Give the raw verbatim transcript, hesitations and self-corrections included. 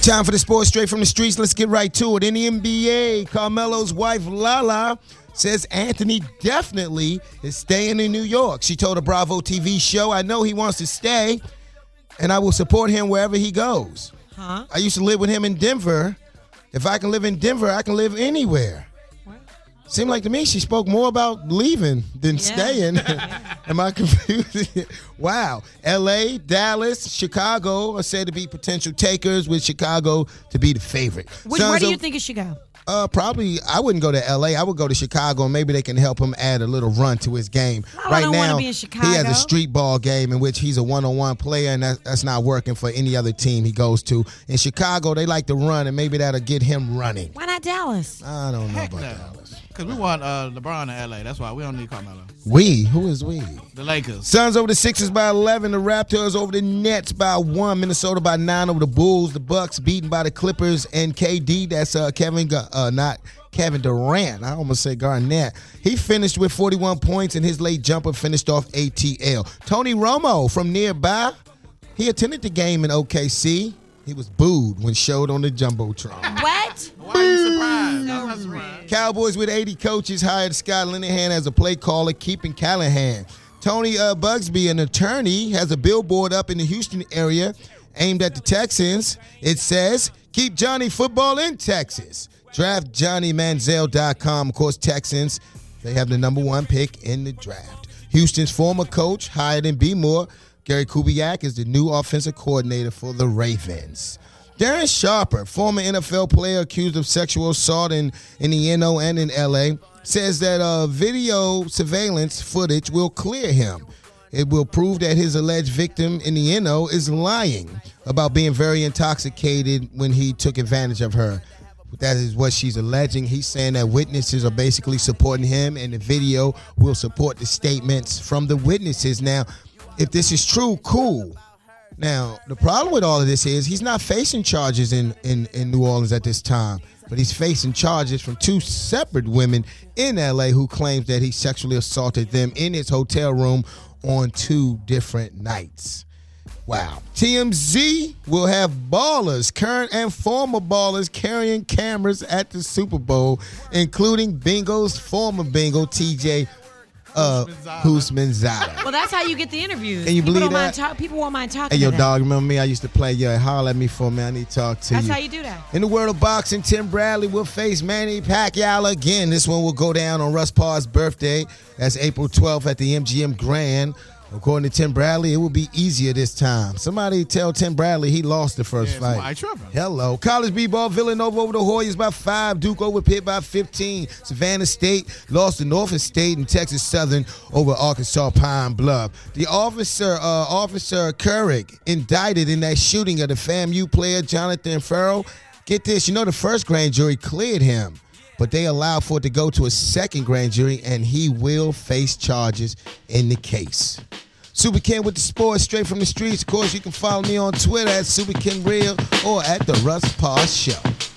Time for the sports straight from the streets. Let's get right to it. In the N B A, Carmelo's wife, Lala, says Anthony definitely is staying in New York. She told a Bravo T V show, I know he wants to stay, and I will support him wherever he goes. Huh? I used to live with him in Denver. If I can live in Denver, I can live anywhere. What? Seemed like to me she spoke more about leaving than yeah. staying. Am I confused? Wow. L A, Dallas, Chicago are said to be potential takers, with Chicago to be the favorite. Which, where do you think it should go? Uh, probably, I wouldn't go to L A. I would go to Chicago, and maybe they can help him add a little run to his game. I right don't now, be in Chicago. He has a street ball game in which he's a one-on-one player, and that, that's not working for any other team he goes to. In Chicago, they like to run, and maybe that'll get him running. Why not Dallas? I don't know Heck about no. Dallas. Because we want uh, LeBron in L A. That's why we don't need Carmelo. We? Who is we? The Lakers. Suns over the Sixers by eleven. The Raptors over the Nets by one. Minnesota by nine over the Bulls. The Bucks beaten by the Clippers. And K D, that's uh, Kevin, uh, not Kevin Durant. I almost said Garnett. He finished with forty-one points, and his late jumper finished off A T L. Tony Romo from nearby, he attended the game in O K C. He was booed when showed on the Jumbotron. What? Why are you surprised? I'm not surprised. Cowboys with eighty coaches hired Scott Linehan as a play caller, keeping Callahan. Tony uh, Bugsby, an attorney, has a billboard up in the Houston area aimed at the Texans. It says, keep Johnny football in Texas. Draft Johnny Manziel dot com. Of course, Texans, they have the number one pick in the draft. Houston's former coach, hired in B. Moore, Gary Kubiak, is the new offensive coordinator for the Ravens. Darren Sharper, former N F L player accused of sexual assault in, in the N O and in L A, says that uh, video surveillance footage will clear him. It will prove that his alleged victim in the N O is lying about being very intoxicated when he took advantage of her. That is what she's alleging. He's saying that witnesses are basically supporting him, and the video will support the statements from the witnesses. Now, if this is true, cool. Now, the problem with all of this is he's not facing charges in, in, in New Orleans at this time, but he's facing charges from two separate women in L A who claims that he sexually assaulted them in his hotel room on two different nights. Wow. T M Z will have ballers, current and former ballers, carrying cameras at the Super Bowl, including Bingo's former Bingo, T J Uh, Houshmandzadeh. Well, that's how you get the interviews. Can you people believe don't mind that? talk, people won't mind talking Hey, yo, to dog, remember me? I used to play, yo, holler at me for me. I need to talk to That's you. how you do that. In the world of boxing, Tim Bradley will face Manny Pacquiao again. This one will go down on Russ Parr's birthday. That's April twelfth at the M G M Grand. According to Tim Bradley, it will be easier this time. Somebody tell Tim Bradley he lost the first Yeah, fight. why trouble? Hello. College B-ball, Villanova over the Hoyas by five. Duke over Pitt by fifteen. Savannah State lost to Norfolk State and Texas Southern over Arkansas Pine Bluff. The officer, uh, Officer Couric, indicted in that shooting of the FAMU player Jonathan Farrell. Get this, you know the first grand jury cleared him, but they allowed for it to go to a second grand jury, and he will face charges in the case. Super Ken with the sports straight from the streets. Of course, you can follow me on Twitter at Super Ken Real or at The Russ Parr Show.